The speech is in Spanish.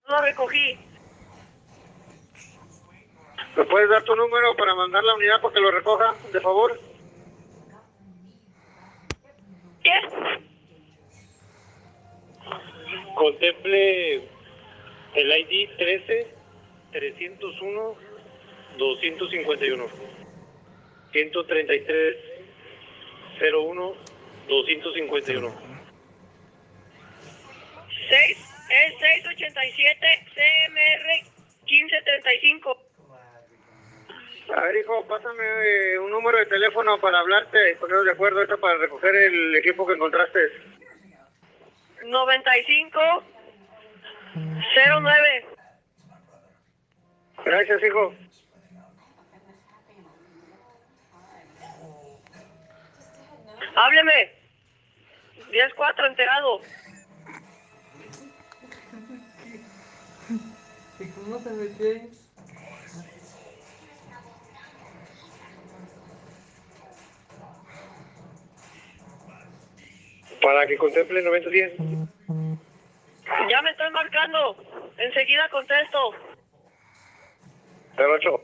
No lo recogí. ¿Me puedes dar tu número para mandar la unidad para que lo recoja, de favor? ¿Qué? Contemple el ID 13-301-251. 133-01-251. 687 CMR 1535. A ver, hijo, pásame un número de teléfono para hablarte y ponernos de acuerdo esto para recoger el equipo que encontraste. 9509. Gracias, hijo. Hábleme. 10-4 enterado. ¿Y cómo se metió ahí? Para que contemple el 9010. Ya me están marcando. Enseguida contesto. 08.